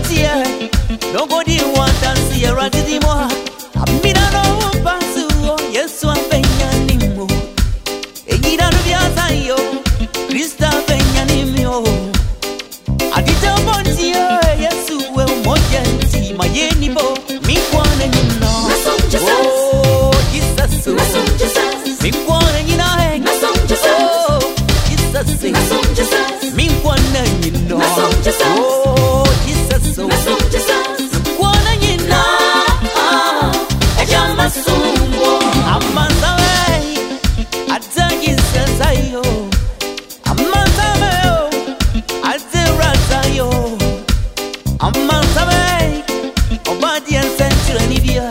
Nobody wants to see a rat anymore. Amina no pasu, yes, one penyanimo. Egida no biasayo, Krista penyanimo. Adita bontia, yes, well, mojenti, my yenibo, me one and you know. Oh, Jesus, me one and you know. Oh, Jesus, me one and you know. Oh, Jesus, one and you know. Sumbo, Amazaway, Atagi Sayo, Amazaway, Aterazayo, Amazaway, Obadience Central Nidia,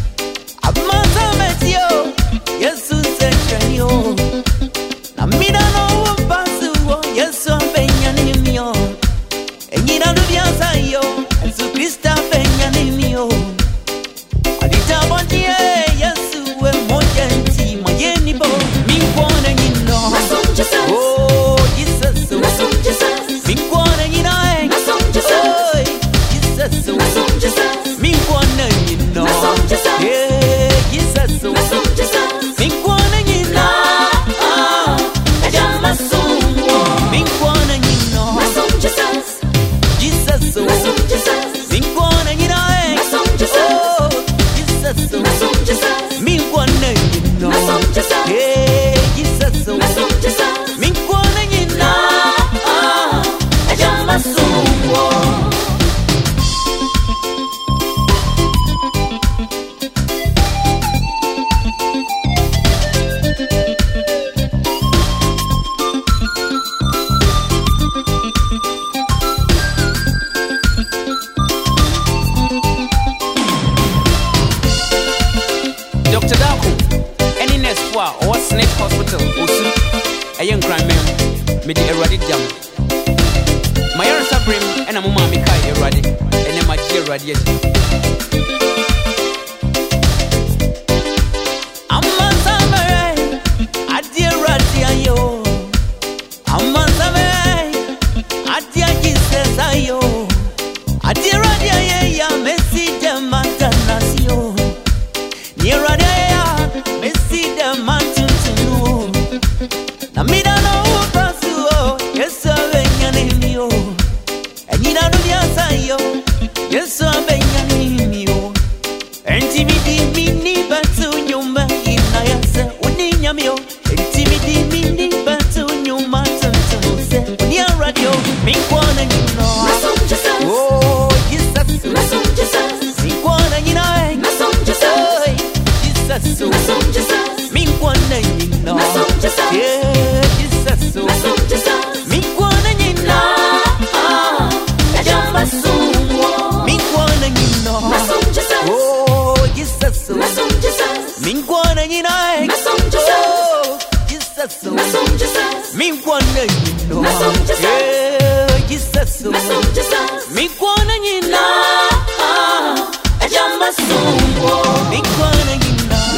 Amazaway, Yesu Central, Namida no Basu, Yesu Benyanimio, and Yina Lubiasayo, and Su Christa Benyanimio. Adita bondia, Yesu we mojenti, mayenibo, mi kwana yino. Oh, Jesus, mi kwana yino. Oh, Jesus, mi kwana yino. Yeah, Jesus, mi kwana yino. Mi kwana yino. Jesus, mi kwana yino. Me wanna you know. Yeah, Jesus. Me wanna you know. Ajama sumbo. Dr. Daku, any next war or Snake Hospital, Osu, a young crime man, made a ruddy jam. My own Sabrim and a Mumma Mikai ruddy, and a Magia radiation. I'm on Samurai, I dear Radia, I'm on Samurai, I dear Jesus, I dear Radia, Messi, Matanasio. Near Radea, Messi the mountain to know. Namida no pasu, yes, Benyanimio. And you know the answer, yes, Benyanimio. And Timidi mini batu nyuma inayasa, Uninyamio. And Timidi mini batu nyuma tantanose. Near radio, Minkwana, you know. Oh, Jesus, Minkwana, you know. Me wanna you know. Yeah, Jesus. Me wanna you know. Ajama sumbo. Me wanna you know. Oh, Jesus. Me wanna you know. Oh, Jesus. Me wanna you know. Yeah, Jesus. Me wanna you know. Ajama sumbo. Me wanna you know.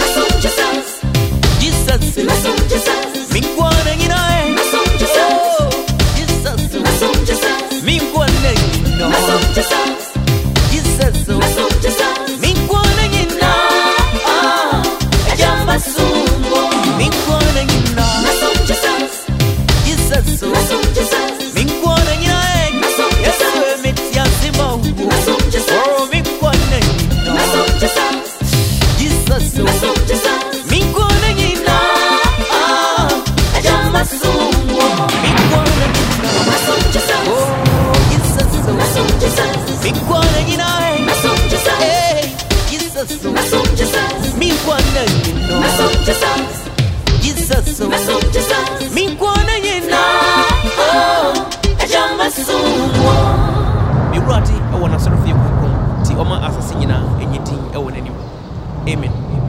Jesus, me wanna you know. Oh, Jesus, me wanna you know. Jesus, me wanna you know. Ajama sumbo, me wanna you know. Jesus, me wanna you know. Yes, we meet Yasimo. Oh, me wanna you know. Jesus, me wanna you know. Ajama sumbo, me wanna you know. Oh, Jesus, me wanna you know. Hey, Jesus, me wanna you know. Jesus, me wanna you know. Oh, Ajama sumbo. Me rati, I wanna serve you. Ti oma asasinyina, anything, I want anyone. Amen.